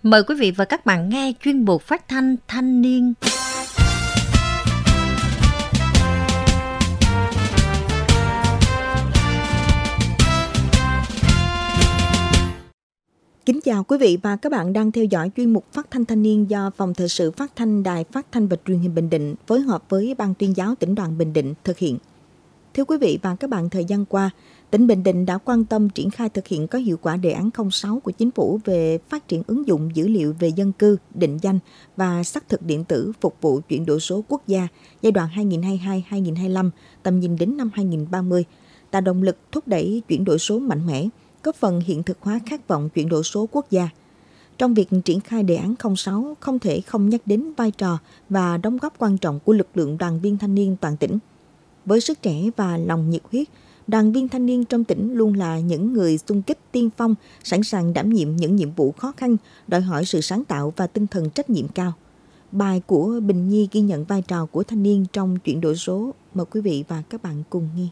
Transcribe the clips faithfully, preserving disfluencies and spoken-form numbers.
Mời quý vị và các bạn nghe chuyên mục phát thanh thanh niên. Kính chào quý vị và các bạn đang theo dõi chuyên mục phát thanh thanh niên do Phòng Thời sự Phát thanh Đài Phát thanh và Truyền hình Bình Định phối hợp với Ban Tuyên giáo Tỉnh đoàn Bình Định thực hiện. Thưa quý vị và các bạn, thời gian qua, tỉnh Bình Định đã quan tâm triển khai thực hiện có hiệu quả đề án không sáu của Chính phủ về phát triển ứng dụng dữ liệu về dân cư, định danh và xác thực điện tử phục vụ chuyển đổi số quốc gia giai đoạn hai nghìn không trăm hai mươi hai đến hai nghìn không trăm hai mươi lăm, tầm nhìn đến năm hai nghìn không trăm ba mươi, tạo động lực thúc đẩy chuyển đổi số mạnh mẽ, góp phần hiện thực hóa khát vọng chuyển đổi số quốc gia. Trong việc triển khai đề án không sáu, không thể không nhắc đến vai trò và đóng góp quan trọng của lực lượng đoàn viên thanh niên toàn tỉnh. Với sức trẻ và lòng nhiệt huyết, đoàn viên thanh niên trong tỉnh luôn là những người xung kích tiên phong, sẵn sàng đảm nhiệm những nhiệm vụ khó khăn, đòi hỏi sự sáng tạo và tinh thần trách nhiệm cao. Bài của Bình Nhi ghi nhận vai trò của thanh niên trong chuyển đổi số. Mời quý vị và các bạn cùng nghe.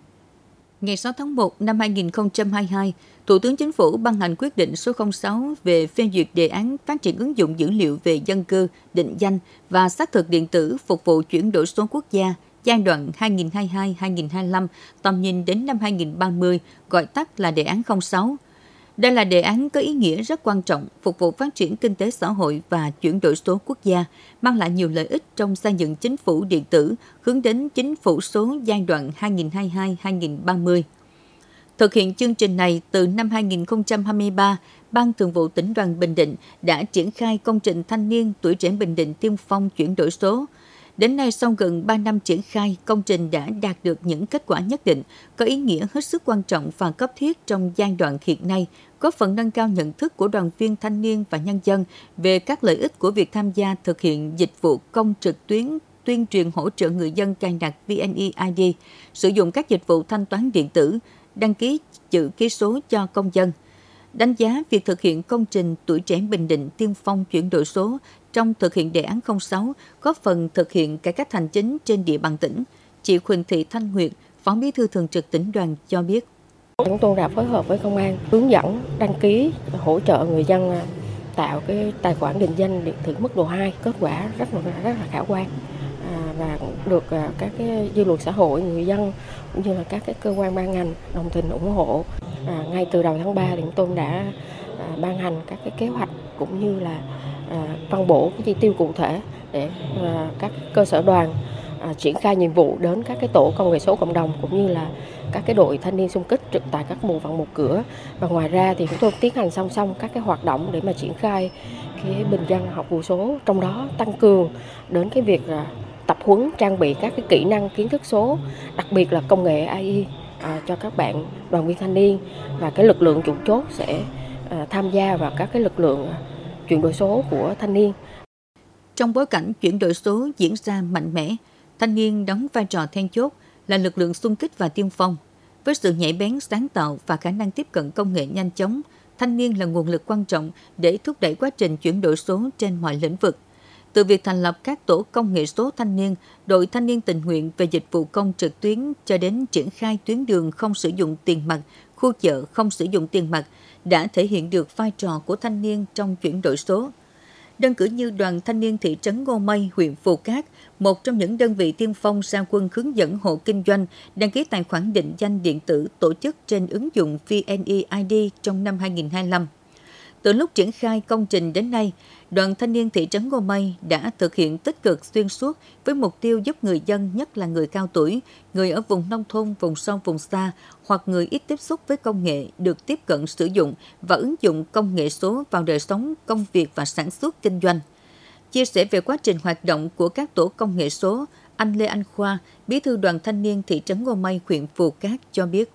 Ngày sáu tháng một năm hai nghìn không trăm hai mươi hai, Thủ tướng Chính phủ ban hành quyết định số không sáu về phê duyệt đề án phát triển ứng dụng dữ liệu về dân cư, định danh và xác thực điện tử phục vụ chuyển đổi số quốc gia giai đoạn hai nghìn không trăm hai mươi hai đến hai nghìn không trăm hai mươi lăm, tầm nhìn đến năm hai nghìn không trăm ba mươi, gọi tắt là đề án không sáu. Đây là đề án có ý nghĩa rất quan trọng, phục vụ phát triển kinh tế xã hội và chuyển đổi số quốc gia, mang lại nhiều lợi ích trong xây dựng chính phủ điện tử, hướng đến chính phủ số giai đoạn hai nghìn không trăm hai mươi hai đến hai nghìn không trăm ba mươi. Thực hiện chương trình này, từ năm hai nghìn không trăm hai mươi ba, Ban Thường vụ Tỉnh đoàn Bình Định đã triển khai công trình thanh niên tuổi trẻ Bình Định tiên phong chuyển đổi số. Đến nay, sau gần ba năm triển khai, công trình đã đạt được những kết quả nhất định, có ý nghĩa hết sức quan trọng và cấp thiết trong giai đoạn hiện nay, góp phần nâng cao nhận thức của đoàn viên thanh niên và nhân dân về các lợi ích của việc tham gia thực hiện dịch vụ công trực tuyến, tuyên truyền hỗ trợ người dân cài đặt vê en e i đê, sử dụng các dịch vụ thanh toán điện tử, đăng ký chữ ký số cho công dân. Đánh giá việc thực hiện công trình tuổi trẻ Bình Định tiên phong chuyển đổi số trong thực hiện đề án không sáu, góp phần thực hiện cải cách hành chính trên địa bàn tỉnh, chị Huỳnh Thị Thanh Nguyệt, Phó Bí thư Thường trực Tỉnh đoàn cho biết. Chúng tôi đã phối hợp với công an hướng dẫn đăng ký hỗ trợ người dân tạo cái tài khoản định danh điện tử mức độ hai, kết quả rất là rất là khả quan à, và được các cái dư luận xã hội, người dân cũng như là các cái cơ quan ban ngành đồng tình ủng hộ. À, ngay từ đầu tháng ba thì chúng tôi đã à, ban hành các cái kế hoạch cũng như là à, phân bổ cái chi tiêu cụ thể để à, các cơ sở đoàn à, triển khai nhiệm vụ đến các cái tổ công nghệ số cộng đồng cũng như là các cái đội thanh niên xung kích trực tại các bộ phận một cửa. Và ngoài ra thì chúng tôi tiến hành song song các cái hoạt động để mà triển khai cái bình dân học vụ số, trong đó tăng cường đến cái việc à, tập huấn trang bị các cái kỹ năng kiến thức số, đặc biệt là công nghệ a i à, cho các bạn đoàn viên thanh niên, và cái lực lượng chủ chốt sẽ à, tham gia vào các cái lực lượng chuyển đổi số của thanh niên. Trong bối cảnh chuyển đổi số diễn ra mạnh mẽ, thanh niên đóng vai trò then chốt, là lực lượng xung kích và tiên phong. Với sự nhạy bén, sáng tạo và khả năng tiếp cận công nghệ nhanh chóng, thanh niên là nguồn lực quan trọng để thúc đẩy quá trình chuyển đổi số trên mọi lĩnh vực. Từ việc thành lập các tổ công nghệ số thanh niên, đội thanh niên tình nguyện về dịch vụ công trực tuyến cho đến triển khai tuyến đường không sử dụng tiền mặt, khu chợ không sử dụng tiền mặt, đã thể hiện được vai trò của thanh niên trong chuyển đổi số. Đơn cử như đoàn thanh niên thị trấn Ngô Mây, huyện Phù Cát, một trong những đơn vị tiên phong ra quân hướng dẫn hộ kinh doanh đăng ký tài khoản định danh điện tử tổ chức trên ứng dụng vê en e i đê trong năm hai nghìn không trăm hai mươi lăm. Từ lúc triển khai công trình đến nay, đoàn thanh niên thị trấn Ngô Mây đã thực hiện tích cực xuyên suốt với mục tiêu giúp người dân, nhất là người cao tuổi, người ở vùng nông thôn, vùng sâu, vùng xa hoặc người ít tiếp xúc với công nghệ được tiếp cận sử dụng và ứng dụng công nghệ số vào đời sống, công việc và sản xuất kinh doanh. Chia sẻ về quá trình hoạt động của các tổ công nghệ số, anh Lê Anh Khoa, Bí thư đoàn thanh niên thị trấn Ngô Mây, huyện Phù Cát cho biết.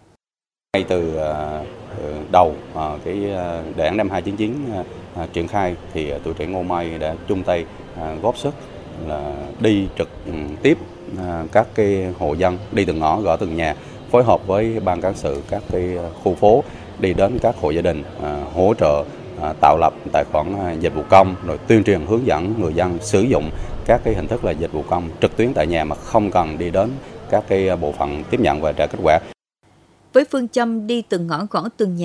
Ngay từ đầu cái đề án năm hai chín chín triển khai thì tuổi trẻ Ngô Mây đã chung tay góp sức là đi trực tiếp các cái hộ dân, đi từng ngõ gõ từng nhà, phối hợp với ban cán sự các cái khu phố, đi đến các hộ gia đình hỗ trợ tạo lập tài khoản dịch vụ công, rồi tuyên truyền hướng dẫn người dân sử dụng các cái hình thức là dịch vụ công trực tuyến tại nhà mà không cần đi đến các cái bộ phận tiếp nhận và trả kết quả. Với phương châm đi từng ngõ gõ từng nhà,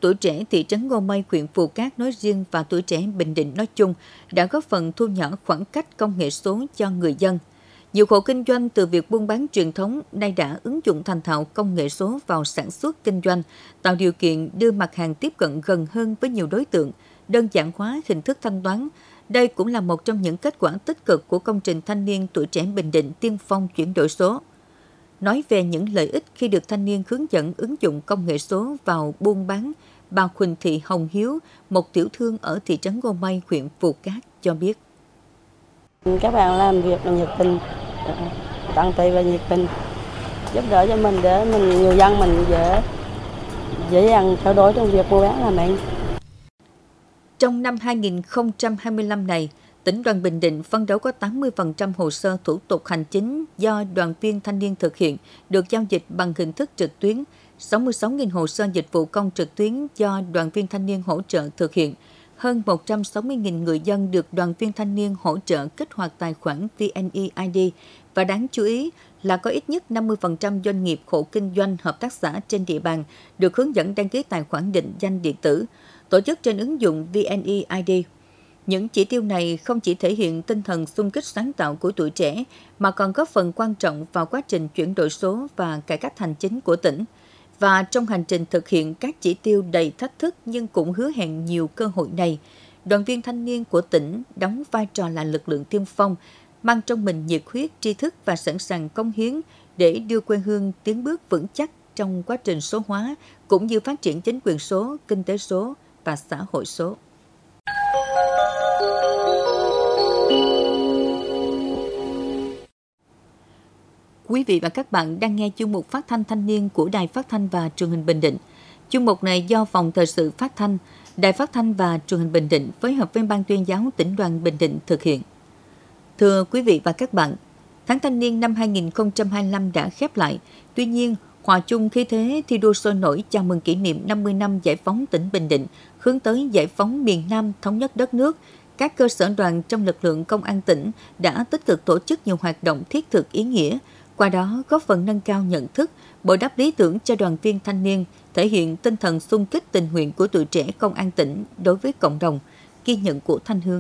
Tuổi Trẻ thị trấn Ngô Mây, huyện Phù Cát nói riêng và Tuổi Trẻ Bình Định nói chung đã góp phần thu nhỏ khoảng cách công nghệ số cho người dân. Nhiều hộ kinh doanh từ việc buôn bán truyền thống nay đã ứng dụng thành thạo công nghệ số vào sản xuất kinh doanh, tạo điều kiện đưa mặt hàng tiếp cận gần hơn với nhiều đối tượng, đơn giản hóa hình thức thanh toán. Đây cũng là một trong những kết quả tích cực của công trình thanh niên Tuổi Trẻ Bình Định tiên phong chuyển đổi số. Nói về những lợi ích khi được thanh niên hướng dẫn ứng dụng công nghệ số vào buôn bán, bà Huỳnh Thị Hồng Hiếu, một tiểu thương ở thị trấn Ngô Mây, huyện Phù Cát cho biết. Các bạn làm việc là nhiệt tình, tận tụy và nhiệt tình, giúp đỡ cho mình để mình người dân mình dễ dễ dàng trao đổi trong việc mua bán làm ăn. Trong năm hai nghìn không trăm hai mươi lăm này, tỉnh đoàn Bình Định phấn đấu có tám mươi phần trăm hồ sơ thủ tục hành chính do đoàn viên thanh niên thực hiện được giao dịch bằng hình thức trực tuyến, sáu mươi sáu nghìn hồ sơ dịch vụ công trực tuyến do đoàn viên thanh niên hỗ trợ thực hiện, hơn một trăm sáu mươi nghìn người dân được đoàn viên thanh niên hỗ trợ kích hoạt tài khoản vê en e i đê và đáng chú ý là có ít nhất năm mươi phần trăm doanh nghiệp hộ kinh doanh hợp tác xã trên địa bàn được hướng dẫn đăng ký tài khoản định danh điện tử, tổ chức trên ứng dụng vê en e i đê. Những chỉ tiêu này không chỉ thể hiện tinh thần xung kích sáng tạo của tuổi trẻ mà còn góp phần quan trọng vào quá trình chuyển đổi số và cải cách hành chính của tỉnh. Và trong hành trình thực hiện các chỉ tiêu đầy thách thức nhưng cũng hứa hẹn nhiều cơ hội này, đoàn viên thanh niên của tỉnh đóng vai trò là lực lượng tiên phong, mang trong mình nhiệt huyết, tri thức và sẵn sàng cống hiến để đưa quê hương tiến bước vững chắc trong quá trình số hóa cũng như phát triển chính quyền số, kinh tế số và xã hội số. Quý vị và các bạn đang nghe chuyên mục Phát thanh thanh niên của Đài Phát thanh và Truyền hình Bình Định. Chuyên mục này do Phòng Thời sự Phát thanh, Đài Phát thanh và Truyền hình Bình Định phối hợp với Ban Tuyên giáo Tỉnh đoàn Bình Định thực hiện. Thưa quý vị và các bạn, tháng thanh niên năm hai nghìn không trăm hai mươi lăm đã khép lại. Tuy nhiên, hòa chung khí thế thi đua sôi nổi chào mừng kỷ niệm năm mươi năm giải phóng tỉnh Bình Định, hướng tới giải phóng miền Nam thống nhất đất nước, các cơ sở đoàn trong lực lượng công an tỉnh đã tích cực tổ chức nhiều hoạt động thiết thực ý nghĩa, qua đó góp phần nâng cao nhận thức, bồi đắp lý tưởng cho đoàn viên thanh niên, thể hiện tinh thần xung kích tình nguyện của tuổi trẻ công an tỉnh đối với cộng đồng. Ghi nhận của Thanh Hương.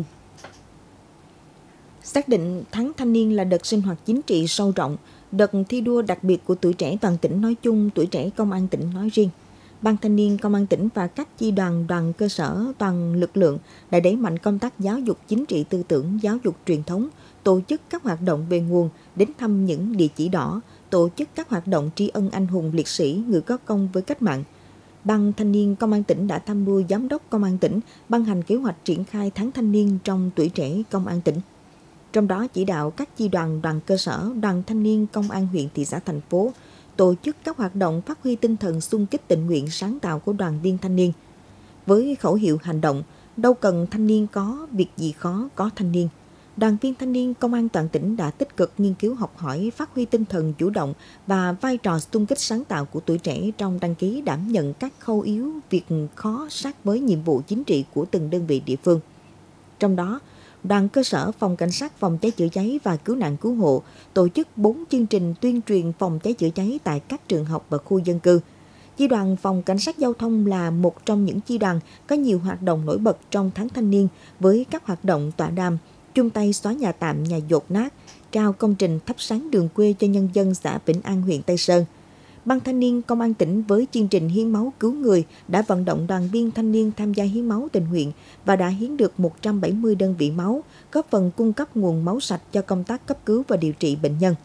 Xác định tháng thanh niên là đợt sinh hoạt chính trị sâu rộng, đợt thi đua đặc biệt của tuổi trẻ toàn tỉnh nói chung, tuổi trẻ công an tỉnh nói riêng. Ban thanh niên công an tỉnh và các chi đoàn, đoàn cơ sở, toàn lực lượng đã đẩy mạnh công tác giáo dục chính trị tư tưởng, giáo dục truyền thống, tổ chức các hoạt động về nguồn, đến thăm những địa chỉ đỏ, tổ chức các hoạt động tri ân anh hùng liệt sĩ, người có công với cách mạng. Ban thanh niên công an tỉnh đã tham mưu giám đốc công an tỉnh ban hành kế hoạch triển khai tháng thanh niên trong tuổi trẻ công an tỉnh. Trong đó chỉ đạo các chi đoàn, đoàn cơ sở, đoàn thanh niên công an huyện, thị xã, thành phố tổ chức các hoạt động phát huy tinh thần xung kích tình nguyện sáng tạo của đoàn viên thanh niên. Với khẩu hiệu hành động, đâu cần thanh niên có, việc gì khó có thanh niên. Đoàn viên thanh niên công an toàn tỉnh đã tích cực nghiên cứu học hỏi, phát huy tinh thần chủ động và vai trò xung kích sáng tạo của tuổi trẻ trong đăng ký đảm nhận các khâu yếu, việc khó sát với nhiệm vụ chính trị của từng đơn vị địa phương. Trong đó, đoàn cơ sở phòng cảnh sát phòng cháy chữa cháy và cứu nạn cứu hộ tổ chức bốn chương trình tuyên truyền phòng cháy chữa cháy tại các trường học và khu dân cư. Chi đoàn phòng cảnh sát giao thông là một trong những chi đoàn có nhiều hoạt động nổi bật trong tháng thanh niên với các hoạt động tọa đàm, chung tay xóa nhà tạm, nhà dột nát, trao công trình thắp sáng đường quê cho nhân dân xã Vĩnh An, huyện Tây Sơn. Ban thanh niên công an tỉnh với chương trình hiến máu cứu người đã vận động đoàn viên thanh niên tham gia hiến máu tình nguyện và đã hiến được một trăm bảy mươi đơn vị máu, góp phần cung cấp nguồn máu sạch cho công tác cấp cứu và điều trị bệnh nhân.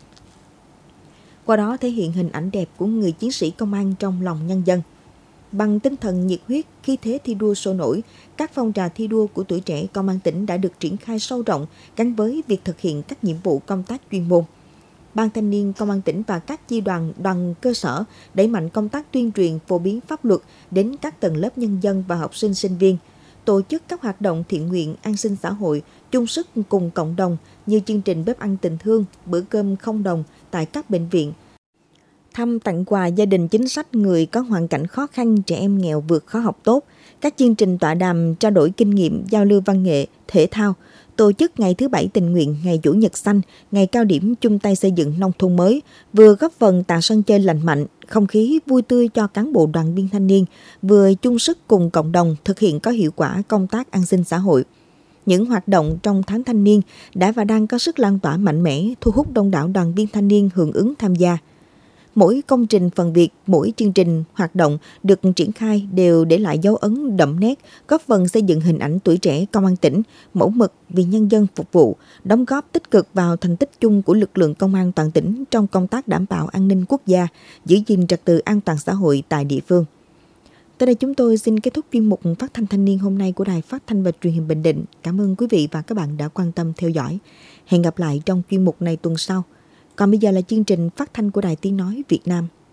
Qua đó thể hiện hình ảnh đẹp của người chiến sĩ công an trong lòng nhân dân. Bằng tinh thần nhiệt huyết, khí thế thi đua sôi nổi, các phong trào thi đua của tuổi trẻ công an tỉnh đã được triển khai sâu rộng gắn với việc thực hiện các nhiệm vụ công tác chuyên môn. Ban thanh niên công an tỉnh và các chi đoàn, đoàn cơ sở đẩy mạnh công tác tuyên truyền phổ biến pháp luật đến các tầng lớp nhân dân và học sinh sinh viên, tổ chức các hoạt động thiện nguyện, an sinh xã hội, chung sức cùng cộng đồng như chương trình bếp ăn tình thương, bữa cơm không đồng tại các bệnh viện. thăm tặng quà gia đình chính sách người có hoàn cảnh khó khăn, trẻ em nghèo vượt khó học tốt, các chương trình tọa đàm trao đổi kinh nghiệm, giao lưu văn nghệ, thể thao, tổ chức ngày thứ Bảy tình nguyện, ngày Chủ nhật xanh, ngày cao điểm chung tay xây dựng nông thôn mới, vừa góp phần tạo sân chơi lành mạnh, không khí vui tươi cho cán bộ đoàn viên thanh niên, vừa chung sức cùng cộng đồng thực hiện có hiệu quả công tác an sinh xã hội. Những hoạt động trong tháng thanh niên đã và đang có sức lan tỏa mạnh mẽ, thu hút đông đảo đoàn viên thanh niên hưởng ứng tham gia. Mỗi công trình phần việc, mỗi chương trình hoạt động được triển khai đều để lại dấu ấn đậm nét, góp phần xây dựng hình ảnh tuổi trẻ công an tỉnh, mẫu mực vì nhân dân phục vụ, đóng góp tích cực vào thành tích chung của lực lượng công an toàn tỉnh trong công tác đảm bảo an ninh quốc gia, giữ gìn trật tự an toàn xã hội tại địa phương. Tới đây chúng tôi xin kết thúc chuyên mục Phát thanh thanh niên hôm nay của Đài Phát thanh và Truyền hình Bình Định. Cảm ơn quý vị và các bạn đã quan tâm theo dõi. Hẹn gặp lại trong chuyên mục này tuần sau. Còn bây giờ là chương trình phát thanh của Đài Tiếng Nói Việt Nam.